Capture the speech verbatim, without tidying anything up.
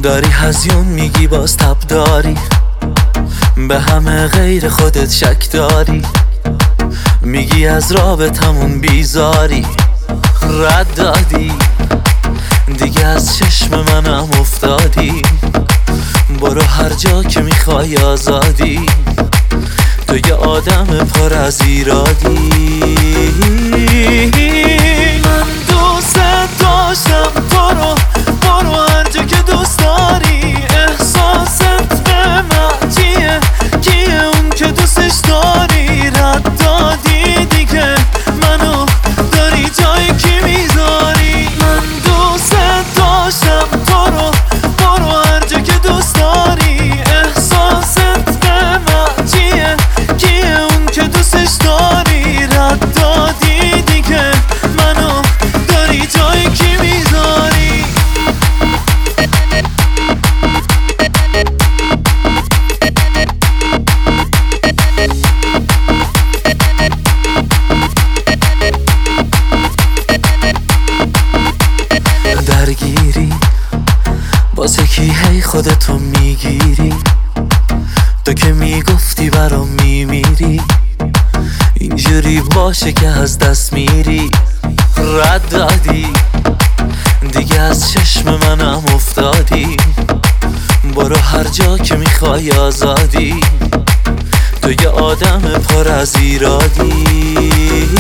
داری هزیون میگی باز تب داری، به همه غیر خودت شک داری، میگی از رابطمون بیزاری، رد دادی دیگه از چشم منم افتادی، برو هر جا که میخوای آزادی، تو یه آدم پر از ایرادی. من دوست داشتم تو رو، برو هر جا که دوست داری، احساست به من چیه، کیه اون که دوستش داری، رد دادی دیگه منو داری جای کی میذاری. من دوست داشتم تو رو، برو هر جا که دوست داری، احساست به من چیه، کیه اون که دوستش داری، رد دادی دیگه منو داری جای کی میذاری. درگیری واسه کی هی خودتو میگیری، تو که میگفتی برام میمیری، اینجوری باشه که از دست میری، رد دادی دیگه از چشم منم افتادی، برو هر جا که میخوای آزادی، تو یه آدم پر از ایرادی.